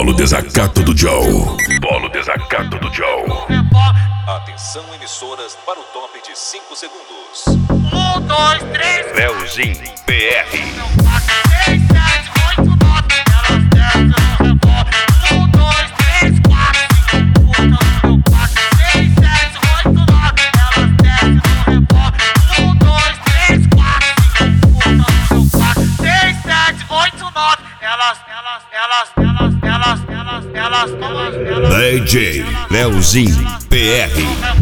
Polo desacato do Joe. Polo desacato do Joe. Atenção, emissoras, para o top de 5 segundos. 1, 2, 3. Leozinho PR. 6, 7, 8, 9. Elas descem no rebote. 1, 2, 3, 4. 5 putas no meu quarto. 6, 7, 8, 9. Elas descem no rebote. 1, 2, 3, 4. 5 putas no meu quarto. 6, 7, 8, 9. Elas. DJ Leozinho PR.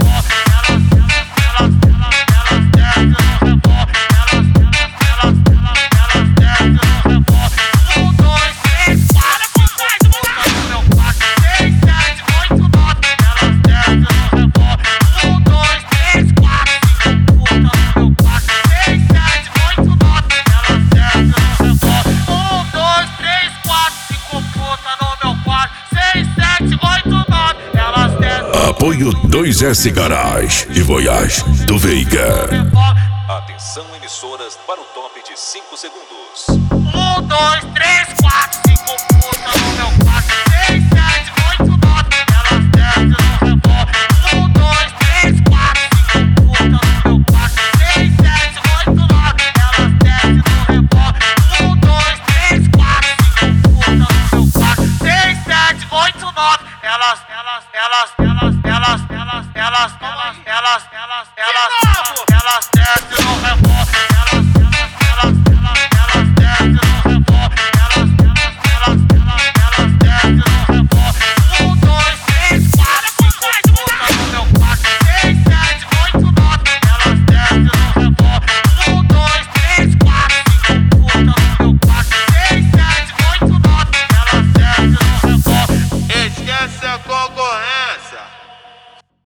Apoio 2S Garage e Voyage do Veiga. Atenção, emissoras, para o top de 5 segundos. 1, 2, 3, 4, 5 putas no meu